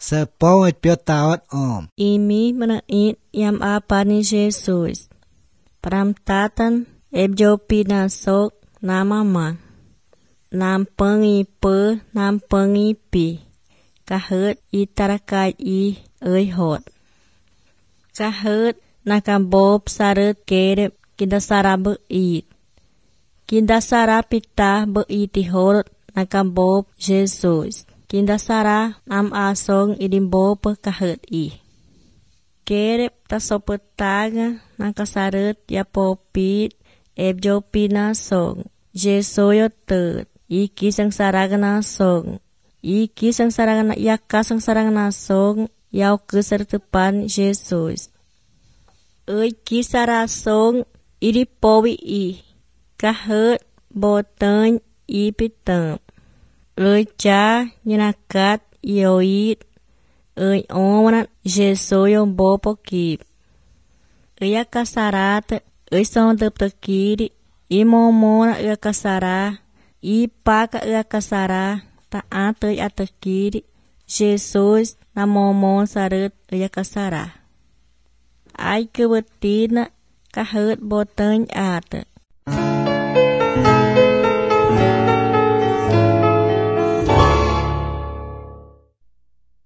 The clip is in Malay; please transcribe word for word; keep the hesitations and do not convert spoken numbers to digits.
Sepoi piotawat om. Imi mana it yam apani Jesus. Pram tatan ebjopi na sok nama ma. Nam pengi pe nam pengi pi. Kahut itarakai i ơi hot. Kahut nakambob sarut kerep kindasara be it. Kindasara pita be iti horot nakambob Jesus. Kindasara am asong idimbob kahut i. Kerep tasopetaga nakasarut yapopit ebjopina song. Jesoyo tut. Iki sang saragana song. Iki sang saragana yaka sang saragana song. Yau kesertepan Jesus. Ơi kisara song idipowi i. Kahut botany i pitam. Ơi cha nyanakat yoit. Ơi omanat Jesoyo bopo kip. Ơi akasarat. Ơi son teptekiri. I momona ơi akasara. I paka ơi akasara. Ta atoy atakiri. Jesus na momon sarut ơi akasara. Ai kebetina kahut botany ata.